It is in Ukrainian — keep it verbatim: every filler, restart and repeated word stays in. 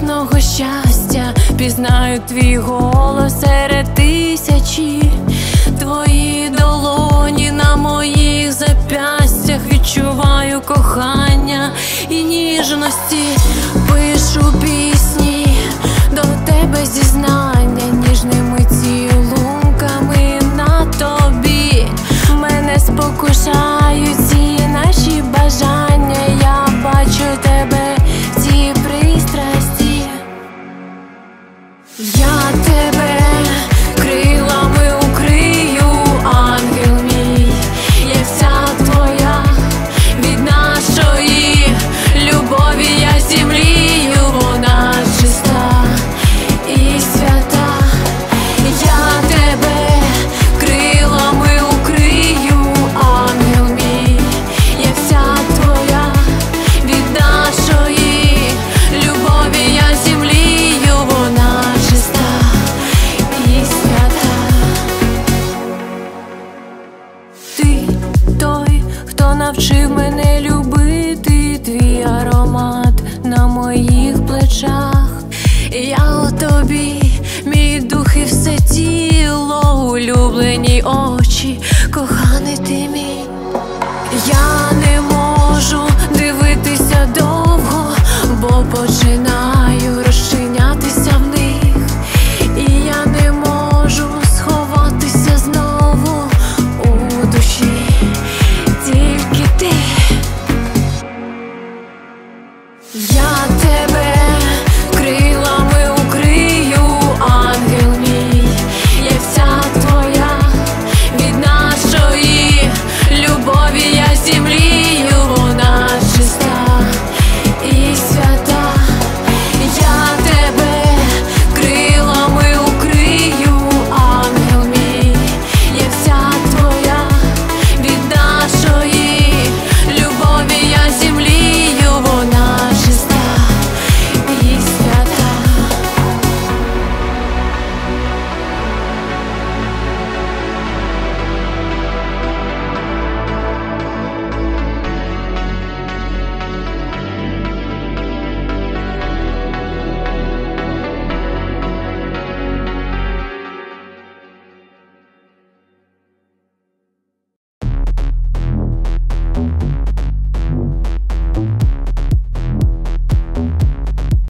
власного щастя. Пізнаю твій голос серед тисячі, твої долоні на моїх зап'ястях. Відчуваю кохання і ніжності, пишу пісні до тебе зізнання, ніжними цілунками на тобі. Мене спокушають ці наші бажання, я бачу тебе в цій пристрасті. Я тебе крилами укрию, ангел мій, я вся твоя. Від нашої любові я зімлію, вона чиста і свята. Я тебе крилами укрию, ангел мій, я вся твоя. Від нашої любові я зімлію, вона чиста і свята. Ти той, хто навчив мене любити, твій аромат на моїх плечах. Я у тобі